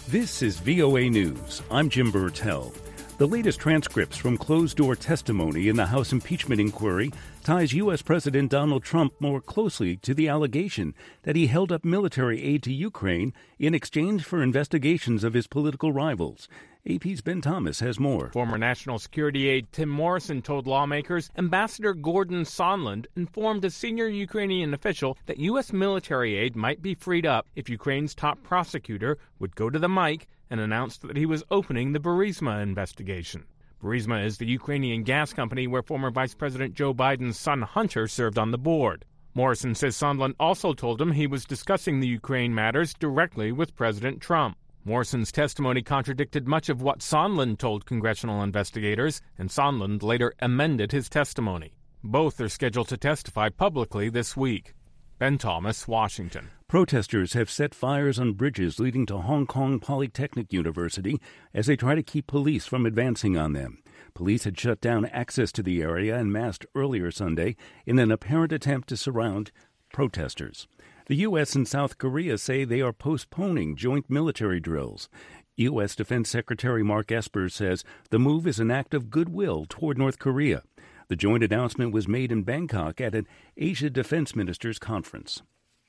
This is VOA News. I'm Jim Burtell. The latest transcripts from closed-door testimony in the House impeachment inquiry ties U.S. President Donald Trump more closely to the allegation that he held up military aid to Ukraine in exchange for investigations of his political rivals. AP's Ben Thomas has more. Former National Security aide Tim Morrison told lawmakers Ambassador Gordon Sondland informed a senior Ukrainian official that U.S. military aid might be freed up if Ukraine's top prosecutor would go to the mic and announce that he was opening the Burisma investigation. Burisma is the Ukrainian gas company where former Vice President Joe Biden's son Hunter served on the board. Morrison says Sondland also told him he was discussing the Ukraine matters directly with President Trump. Morrison's testimony contradicted much of what Sondland told congressional investigators, and Sondland later amended his testimony. Both are scheduled to testify publicly this week. Ben Thomas, Washington. Protesters have set fires on bridges leading to Hong Kong Polytechnic University as they try to keep police from advancing on them. Police had shut down access to the area and massed earlier Sunday in an apparent attempt to surround protesters. The U.S. and South Korea say they are postponing joint military drills. U.S. Defense Secretary Mark Esper says the move is an act of goodwill toward North Korea. The joint announcement was made in Bangkok at an Asia Defense Ministers Conference.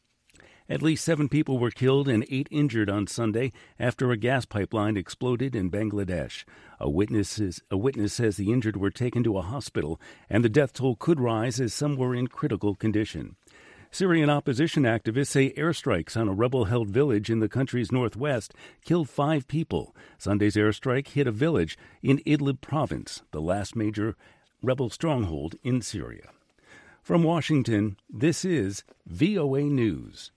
At least 7 people were killed and 8 injured on Sunday after a gas pipeline exploded in Bangladesh. A witness says the injured were taken to a hospital, and the death toll could rise as some were in critical condition. Syrian opposition activists say airstrikes on a rebel-held village in the country's northwest killed 5 people. Sunday's airstrike hit a village in Idlib province, the last major rebel stronghold in Syria. From Washington, this is VOA News.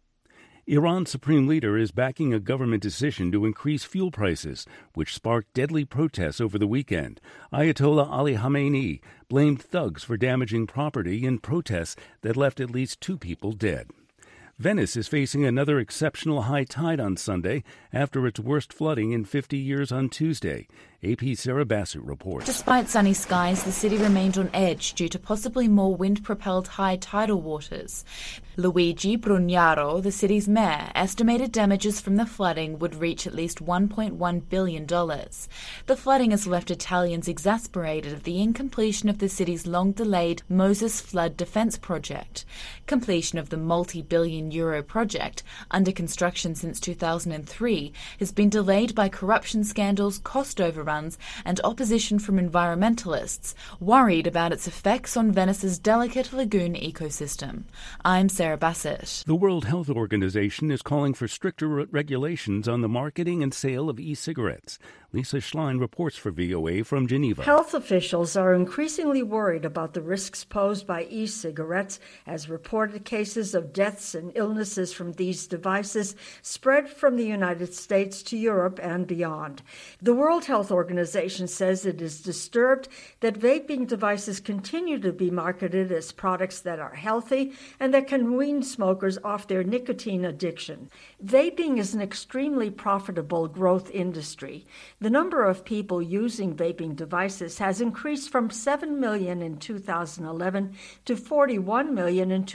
Iran's supreme leader is backing a government decision to increase fuel prices, which sparked deadly protests over the weekend. Ayatollah Ali Khamenei blamed thugs for damaging property in protests that left at least 2 people dead. Venice is facing another exceptional high tide on Sunday after its worst flooding in 50 years on Tuesday. AP's Sarah Bassett reports. Despite sunny skies, the city remained on edge due to possibly more wind-propelled high tidal waters. Luigi Brugnaro, the city's mayor, estimated damages from the flooding would reach at least $1.1 billion. The flooding has left Italians exasperated at the incompletion of the city's long-delayed Moses Flood Defense Project. Completion of the multi-billion euro project, under construction since 2003, has been delayed by corruption scandals, cost overruns, and opposition from environmentalists, worried about its effects on Venice's delicate lagoon ecosystem. I'm Sarah Bassett. The World Health Organization is calling for stricter regulations on the marketing and sale of e-cigarettes. Lisa Schlein reports for VOA from Geneva. Health officials are increasingly worried about the risks posed by e-cigarettes as reported cases of deaths and illnesses from these devices spread from the United States to Europe and beyond. The World Health Organization says it is disturbed that vaping devices continue to be marketed as products that are healthy and that can wean smokers off their nicotine addiction. Vaping is an extremely profitable growth industry. The number of people using vaping devices has increased from 7 million in 2011 to 41 million in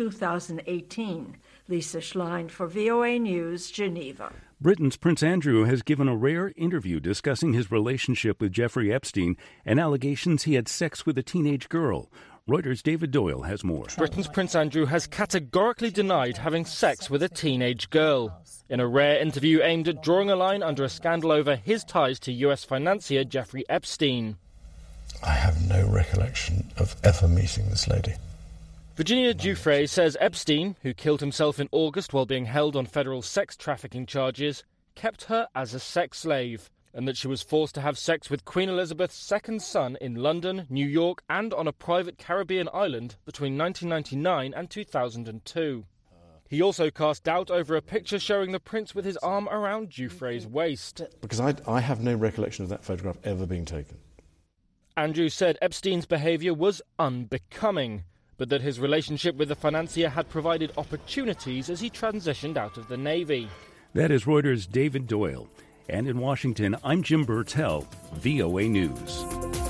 2018. Lisa Schlein for VOA News, Geneva. Britain's Prince Andrew has given a rare interview discussing his relationship with Jeffrey Epstein and allegations he had sex with a teenage girl. Reuters' David Doyle has more. Britain's Prince Andrew has categorically denied having sex with a teenage girl. In a rare interview aimed at drawing a line under a scandal over his ties to US financier Jeffrey Epstein. I have no recollection of ever meeting this lady. Virginia Giuffre says Epstein, who killed himself in August while being held on federal sex trafficking charges, kept her as a sex slave, and that she was forced to have sex with Queen Elizabeth's second son in London, New York, and on a private Caribbean island between 1999 and 2002. He also cast doubt over a picture showing the prince with his arm around Giuffre's waist. Because I have no recollection of that photograph ever being taken. Andrew said Epstein's behaviour was unbecoming, but that his relationship with the financier had provided opportunities as he transitioned out of the Navy. That is Reuters' David Doyle. And in Washington, I'm Jim Burtell, VOA News.